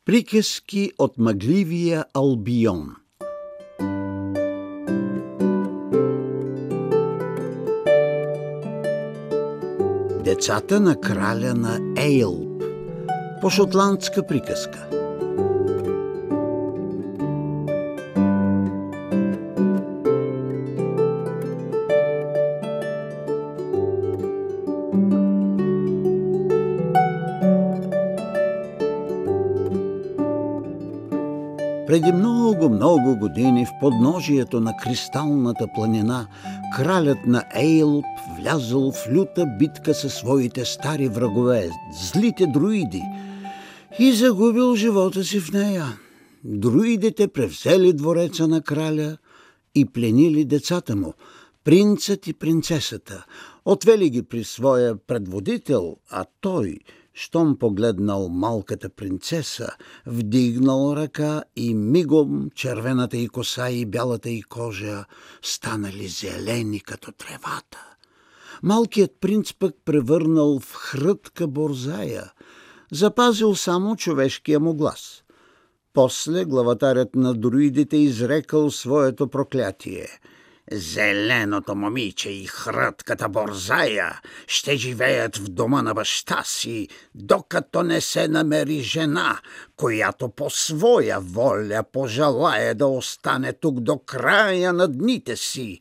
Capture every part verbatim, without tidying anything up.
Приказки от мъгливия Албион. Децата на краля на Ейлп. По шотландска приказка. Преди много-много години в подножието на кристалната планина кралят на Ейлп влязъл в люта битка със своите стари врагове, злите друиди, и загубил живота си в нея. Друидите превзели двореца на краля и пленили децата му, принцът и принцесата. Отвели ги при своя предводител, а той, щом погледнал малката принцеса, вдигнал ръка и мигом червената й коса и бялата й кожа станали зелени като тревата. Малкият принц пък превърнал в хрътка борзая, запазил само човешкия му глас. После главатарят на друидите изрекал своето проклятие: «Зеленото момиче и хрътката борзая ще живеят в дома на баща си, докато не се намери жена, която по своя воля пожелае да остане тук до края на дните си,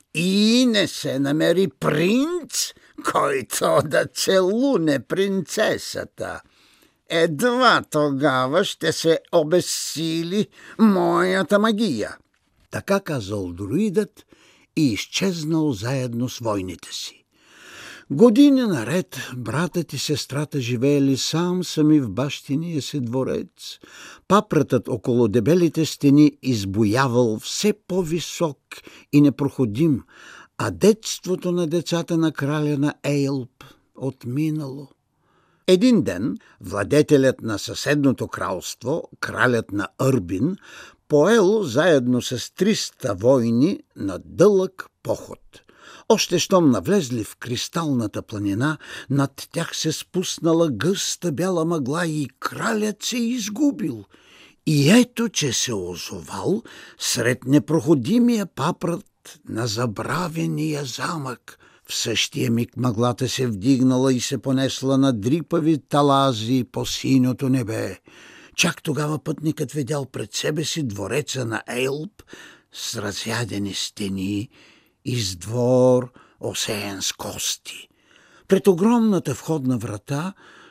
и не се намери принц, който да целуне принцесата. Едва тогава ще се обезсили моята магия». Така казал друидът и изчезнал заедно с войните си. Години наред братът и сестрата живеели сам сами в бащиния си дворец. Папратът около дебелите стени избуявал все по-висок и непроходим, а детството на децата на краля на Ейлп отминало. Един ден владетелят на съседното кралство, кралят на Арбин, поел заедно с триста войни на дълъг поход. Още щом навлезли в кристалната планина, над тях се спуснала гъста бяла мъгла и кралят се изгубил. И ето, че се озовал сред непроходимия папрат на забравения замък. В същия миг мъглата се вдигнала и се понесла на дрипави талази по синьото небе. Чак тогава пътникът видял пред себе си двореца на Ейлп с разядени стени и с двор осеян с кости. Пред огромната входна врата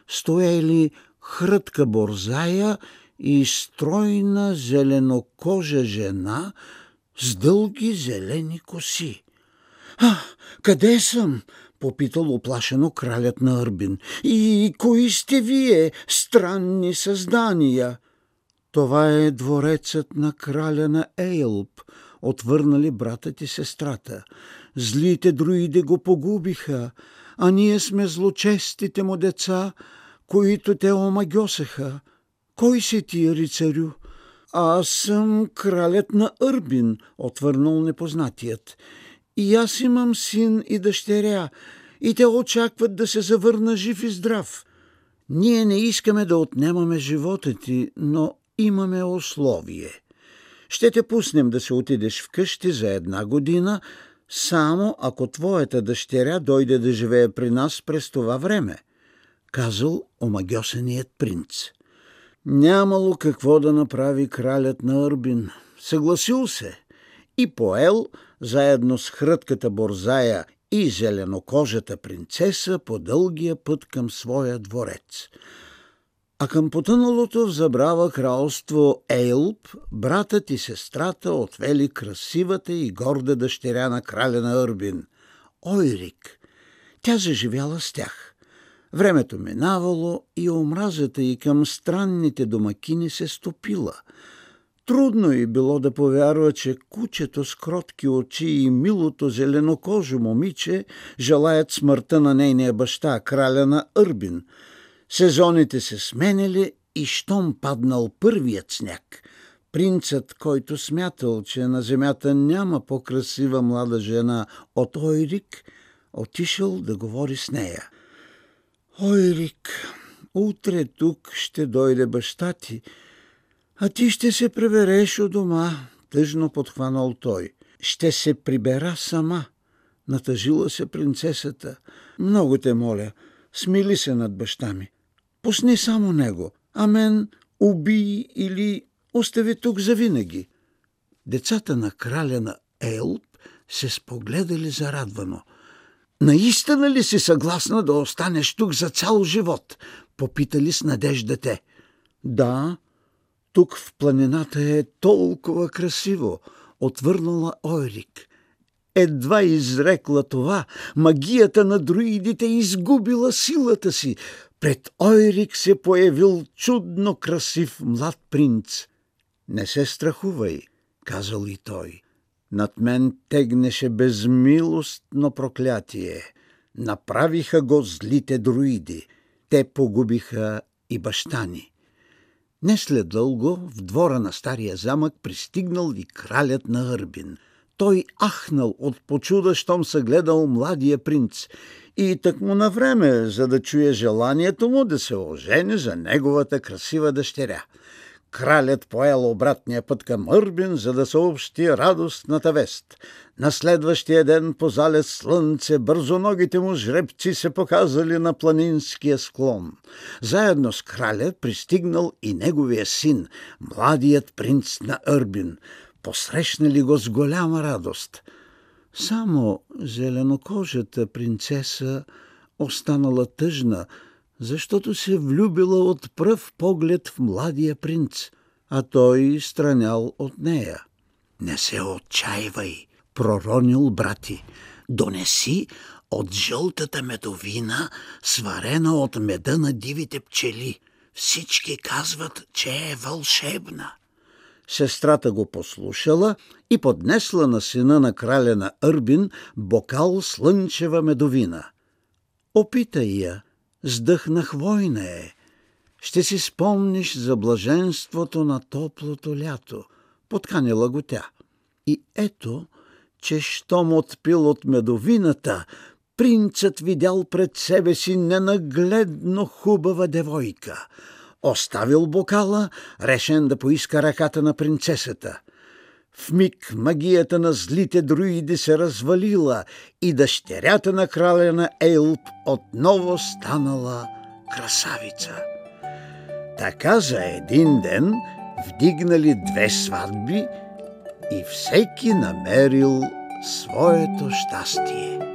стояли хрътка борзая и стройна зеленокожа жена с дълги зелени коси. «А, къде съм?» попитал оплашено кралят на Арбин. «И кои сте вие, странни създания?» «Това е дворецът на краля на Ейлп», отвърнали братът и сестрата. «Злите друиди го погубиха, а ние сме злочестите му деца, които те омагьосаха. Кой си ти, рицарю?» «Аз съм кралят на Арбин», отвърнал непознатият. «И аз имам син и дъщеря, и те очакват да се завърна жив и здрав. Ние не искаме да отнемаме живота ти, но имаме условие. Ще те пуснем да се отидеш вкъщи за една година, само ако твоята дъщеря дойде да живее при нас през това време», казал омагьосаният принц. Нямало какво да направи кралят на Арбин. Съгласил се и поел заедно с хрътката борзая и зеленокожата принцеса по дългия път към своя дворец. А към потъналото в забрава кралство Ейлп, братът и сестрата отвели красивата и горда дъщеря на краля на Арбин, Ойрик. Тя заживяла с тях. Времето минавало и омразата й към странните домакини се стопила. Трудно й било да повярва, че кучето с кротки очи и милото зеленокожо момиче желаят смъртта на нейния баща, краля на Арбин. Сезоните се сменили и щом паднал първият сняг, принцът, който смятал, че на земята няма по-красива млада жена от Ойрик, отишъл да говори с нея. «Ойрик, Утре тук ще дойде баща ти, а ти ще се прибереш у дома, тъжно подхванал той. Ще се прибера сама. Натъжила се принцесата. Много те моля, смили се над баща ми. Пусни само него, а мен убий или остави тук завинаги. Децата на краля на Ейлп се спогледали зарадвано. Наистина ли си съгласна да останеш тук за цял живот? Попитали с надежда те. Да, тук в планината е толкова красиво, отвърнала Ойрик. Едва изрекла това, магията на друидите изгубила силата си. Пред Ойрик се появил чудно красив млад принц. Не се страхувай, казал и той. Над мен тегнеше безмилостно проклятие. Направиха го злите друиди. Те погубиха и баща ни. Не след дълго в двора на стария замък пристигнал и кралят на Арбин. Той ахнал от почуда, щом съгледал младия принц, и тъкмо на време, за да чуе желанието му да се ожени за неговата красива дъщеря. Кралят поел обратния път към Арбин, за да съобщи радостната вест. На следващия ден по залез слънце бързоногите му жребци се показали на планинския склон. Заедно с краля пристигнал и неговия син, младият принц на Арбин. Посрещнали го с голяма радост. Само зеленокожата принцеса останала тъжна, защото се влюбила от пръв поглед в младия принц, а той странял от нея. Не се отчаивай, проронил брати. Донеси от жълтата медовина, сварена от меда на дивите пчели. Всички казват, че е вълшебна. Сестрата го послушала и поднесла на сина на краля на Арбин бокал слънчева медовина. Опитай я, с дъх на хвойна е. Ще си спомниш за блаженството на топлото лято. Подканила го тя. И ето, че щом отпил от медовината, принцът видял пред себе си ненагледно хубава девойка. Оставил бокала, решен да поиска ръката на принцесата. В миг магията на злите друиди се развалила и дъщерята на краля на Ейлп отново станала красавица. Така за един ден вдигнали две сватби и всеки намерил своето щастие.